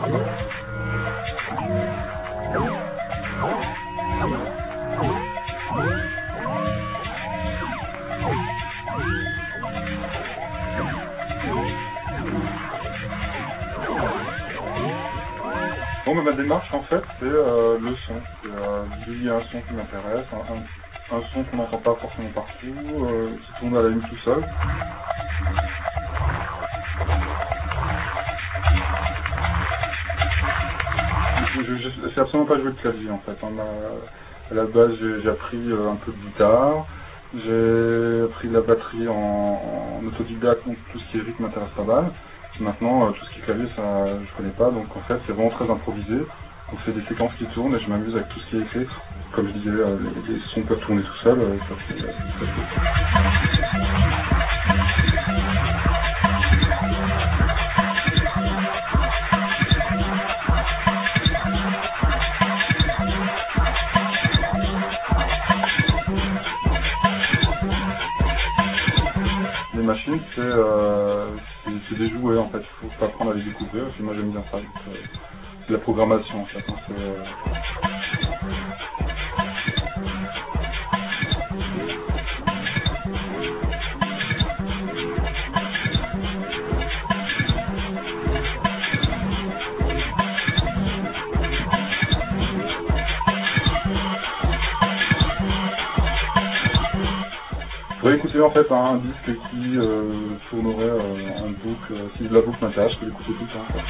Bon, ma démarche en fait c'est le son. Il y a un son qui m'intéresse, un son qu'on n'entend pas forcément partout, qui tourne à la ligne tout seul. Je sais absolument pas jouer de clavier en fait. À la base j'ai appris un peu de guitare, j'ai appris la batterie en autodidacte, donc tout ce qui est rythme m'intéresse pas mal. Maintenant, tout ce qui est clavier, ça, je connais pas, donc en fait, c'est vraiment très improvisé. On fait des séquences qui tournent et je m'amuse avec tout ce qui est écrit. Comme je disais, les sons peuvent tourner tout seuls. Les machines, c'est des jouets en fait, il faut apprendre à les découvrir, et moi j'aime bien ça, c'est de la programmation en fait. Je pourrais écouter en fait un disque qui tournerait en boucle, si la boucle m'intéresse, je peux l'écouter tout le temps. En fait.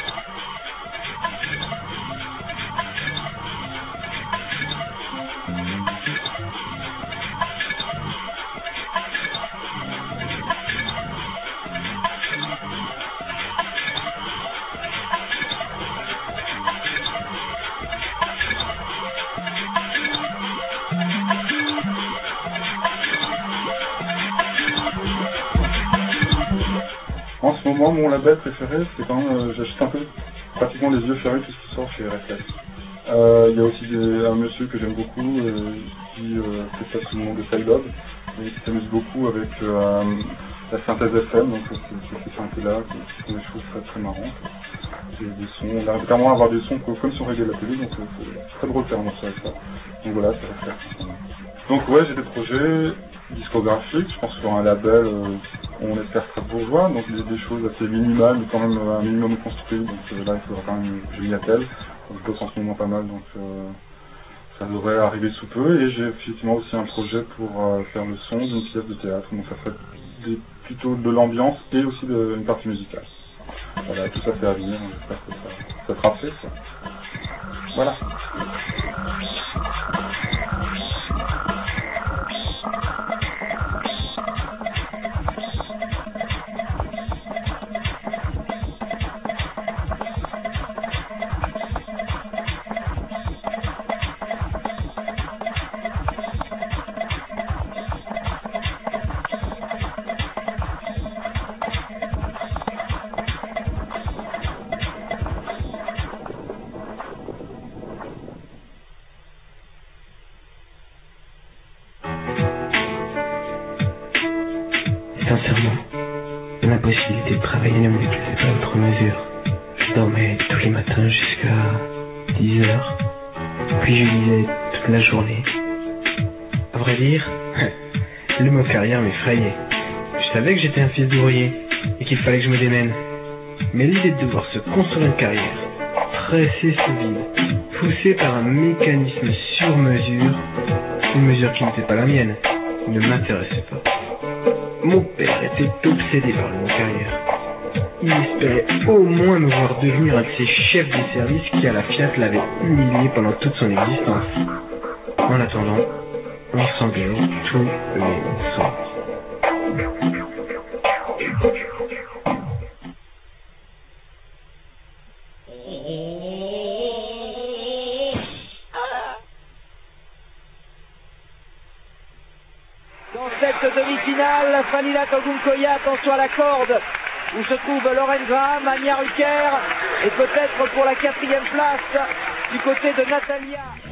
En ce moment, mon label préféré, c'est quand j'achète un peu pratiquement les yeux fermés tout ce qui sort chez RFS. Il y a aussi un monsieur que j'aime beaucoup qui fait ça sous le nom de Cybob et qui s'amuse beaucoup avec la synthèse FM, donc c'est synthés-là qui sont des choses très très marrantes. Des sons, on arrive carrément à avoir des sons comme si on réglait la télé, donc c'est très drôle de faire un morceau avec ça. Donc voilà, c'est RFS. Donc ouais, j'ai des projets discographiques, je pense que sur un label on espère très bourgeois, donc des choses assez minimales, mais quand même un minimum construit, donc là il faudra quand même que je m'y attelle, je bosse en ce moment pas mal, donc ça devrait arriver sous peu, et j'ai effectivement aussi un projet pour faire le son d'une pièce de théâtre, donc ça fait plutôt de l'ambiance et aussi une partie musicale. Voilà, tout ça fait à venir, j'espère que ça sera fait, ça. Voilà. Sincèrement, l'impossibilité de travailler ne me déplaisait pas outre mesure. Je dormais tous les matins jusqu'à 10h, puis je lisais toute la journée. À vrai dire, le mot carrière m'effrayait. Je savais que j'étais un fils d'ouvrier et qu'il fallait que je me démène. Mais l'idée de devoir se construire une carrière, tressée sous vide, poussée par un mécanisme sur mesure, une mesure qui n'était pas la mienne, ne m'intéressait pas. Mon père était obsédé par le mot carrière. Il espérait au moins me voir devenir un de ces chefs des services qui à la Fiat l'avait humilié pendant toute son existence. En attendant, on semblait tous les mêmes sorts. Dans cette demi-finale, Fanila Togunkoya, attention à la corde, où se trouve Lauren Graham, Anya Rucker, et peut-être pour la 4e place, du côté de Natalia.